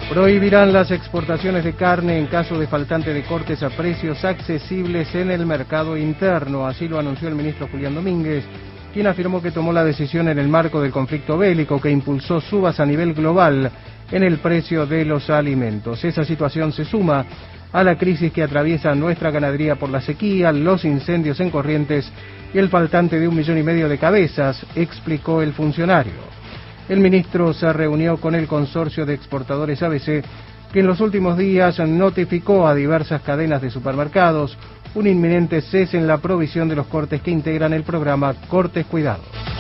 Prohibirán las exportaciones de carne en caso de faltante de cortes a precios accesibles en el mercado interno. Así lo anunció el ministro Julián Domínguez, quien afirmó que tomó la decisión en el marco del conflicto bélico que impulsó subas a nivel global en el precio de los alimentos. Esa situación se suma a la crisis que atraviesa nuestra ganadería por la sequía, los incendios en Corrientes y el faltante de 1,5 millones de cabezas, explicó el funcionario. El ministro se reunió con el consorcio de exportadores ABC, que en los últimos días notificó a diversas cadenas de supermercados un inminente cese en la provisión de los cortes que integran el programa Cortes Cuidados.